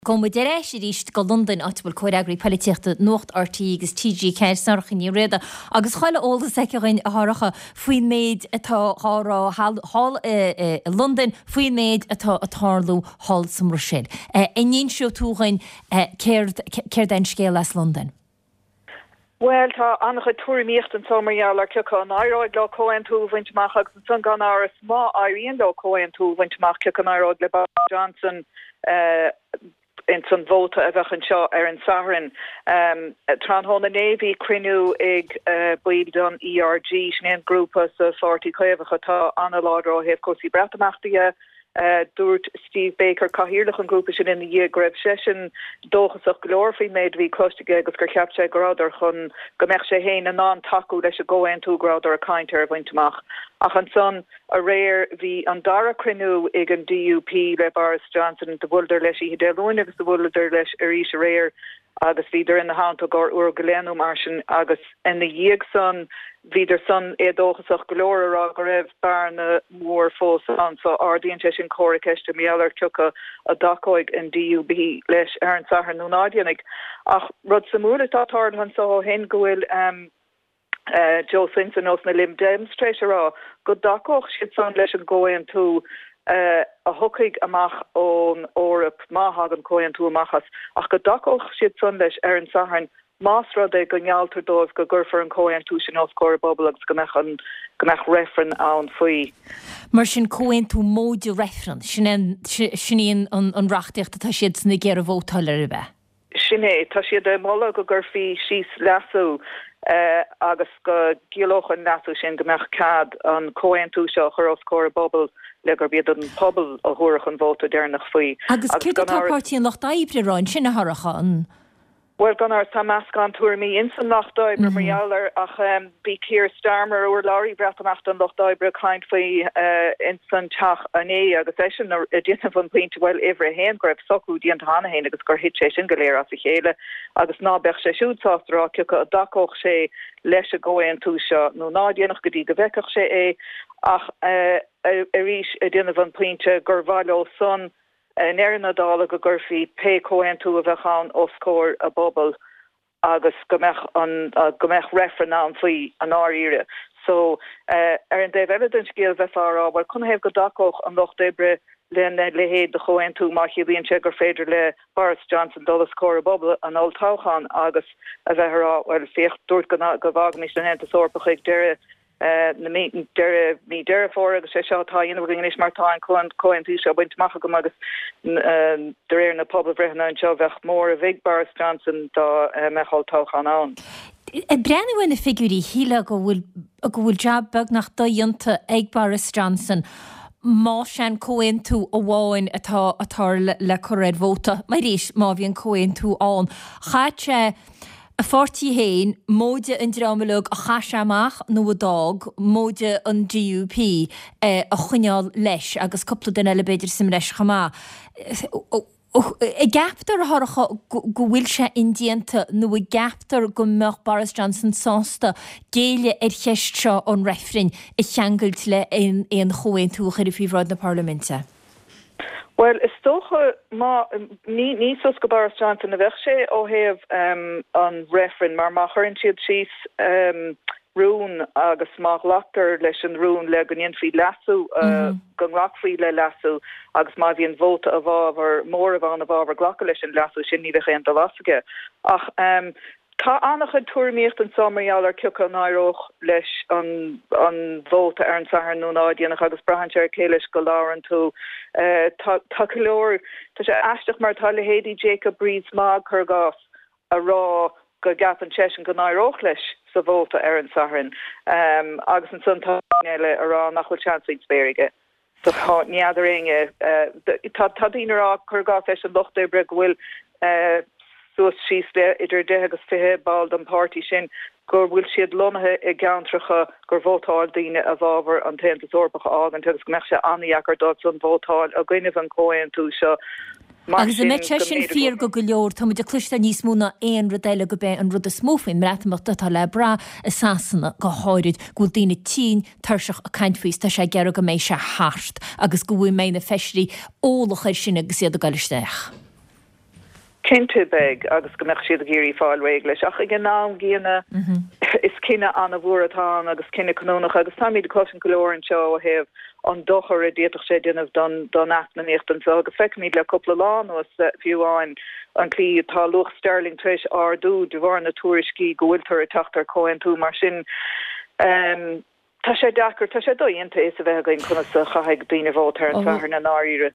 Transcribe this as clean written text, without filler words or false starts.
Gom de rééis ríist go London atbal choreagraí políteachta Nocht RT agus TG Ceir sarchan ní réada agus choile ólas eiceáin athracha faoin méid atá hárá hall London faoin méid atá atálú hall sam Roisin. Iníon seo túchain céir den scéal as London. Well, tá annach túíocht an sommerjaar le ceá an airáid le coin tú bhaintach agus an san gan áras má airíon le coin tú bhaintach ce an airáid le Boris Johnson in san vóta a bheitchan seo an Saharan. Tranhona Navy crinú ag buid an ERG sin grúpa sa 40 chuimhacha tá anna ládrá heh cosí bretamachtaí dúirt Steve Baker cahirirlach an grúpa sin in the year greibh session dóchasach glór faoi méid bhí cloisteige agus gur ceapte grádar chun gombeich sé héin an ná taú leis a ggóin tú grádar a caiintear bhaintach. Ach an son a réir hí an dara crinú ag an DUP le Boris Johnson de bhulder leis I déúin agus de bhulder leis ar ís a réir agus viidir in the hand gur ur goléanú marsin agus in the dhéag son viidir son dóchasach glóra a go raibh barna mór fós an so ardíonn sin choriciste méallar tucha a dacóig in DUP leis ar an Saharan nó nádianig ach rud samúla tátar han so hen gohfuil Joe Simpson os na lim demonstrator go dacoch siad son leis an goin tú a hocaig amach ón órap máthag an coin tú amachas ach go dacoch siad son leis ar an Saharan Másra de go ngealtar dóibh go ggurfar an coin tú sin oscóir bobbal agus go mech referen an faoi. Mar sin coin tú móide referen sin an rachtíocht tá siad sna géar a bhótálar a bheith. Sinné tá siad de molla go ggurfií síos lasú agus go gialochan lasú sin go mech cad an coin tú seo chur oscóir bobbal le gur bead an pobl a thuach an bhóta déirnach faoi. Agus cé tápáirtíí an Locht Oibre ráin sin na tharacha an? Well, ganar Samascan tour me in san Locht Oibre marialler ach bí Keir Starmer or Laurie Bretamach an Locht Oibre kind faoi in san teach ané agus é sin a dinna van point well every hen grab soú dí an hána héin agus gur hit sé sin goléir as a chéile agus ná bech sé siúdsástrá cecha a dacoch sé leis a ggóin tú seo nó ná déanach go dtí go bheiceach sé ach a rís a dinna van pointe gur bhaile son Nerina dála go gurfií pe coin tú a bheitchan oscóir a bobbal agus gomech referen an faoi an áíre. So ar an déh evidence géal bheitárá, bhil chun héh go dacoch an Locht Oibre le héad de choin tú má chiablíonn sé gur féidir le Boris Johnson dul scóir a bobbal an oltáchan agus a bheithrá bhil féocht dúirt go bhagnis an henta sórpach ag deire na meeting mi for agus sé seo tá inhing is mar tá coin tú seo buintach go agus réir na pobl brehna an seo bheith mór a bhíh Boris Johnson dá meáil táchan an. Brennhfuin na figurí híle go bhfuil jobbeg nach daionta ag Boris Johnson má sin coin tú a bháin atá le choréid bhóta, mai rís má bhíon coin tú an. Chaite a 40 héin, móide an drámalug a chaisiamach nó a dag, móide an DUP a chuineáil leis agus coppla den eile beidir sim leis chamá. I gaptar a tharacha go bhfuil sé indianta nó i gaptar go meach Boris Johnson sásta géile cheist seo an refrin I cheangailt le éon choin tú chuir fíomhráid na Parlamente. Well, is stocha ní sos go Boris Johnson a bheith sé ó heh an referen mar má chuann siad síos rún agus má latar leis an rún le goníon fao lasú gan rachfaí le lasú agus má bhíon vóta a bhábhar mór a bhán a bhábhar ghlacha leis an lasú sin ní bheith an do lasige. Ach tá annach an túirmíocht an sommerjaler cecha an áireach leis an vóta ar an Saharan nó nádianach agus brahanseir céiles go láran tú tá leor tá sé eisteach mar tá le héadí Jacob Rees mag chu gas a rá go gapan sesin go áireach leis sa vóta ar an Saharan agus an sun táile ará nachfuil seansaid spéirige. So neadidir inge tá dínará chu gas leis an Locht Oibre bhfuil soos síos le idir de agus fithe bald an party sin gur bhfuil siad lonathe I gantracha gur bhótáil daine a bhábhar an taobh orpacha ágan tugus go meach sé aníachar dot an bhótáil a gcuineh an cóin tú seo. Agus a mete sin fíor go leor tá de cluiste níos múna éon rodéile go bé an rud a smófin rétamach tá le bra a sasanna go háirid go daine tí tarseach a caiintfuís tá sé gear go mééis se háart agus go bhfuil mé na feisií ólach sin agus iad a gaiisteach. cinnte beg agus go meach siad a géirí fáil réigles ach ige ná gíana is cinenne an a bhuatá agus cinenne canónach agus táí de cossin golóir seo a heh an dochar a déach sé déanamh don achnaíocht so agus feicmid le coppla lá was fiúáin an clí tá luch Sterling treis ardú de bhar na túriscí gohfuiltar a tatar coin tú mar sin tá sé dachar tá sé dóionanta is a bheith gain chuna sa chaig daine bhótar an fear na náíre.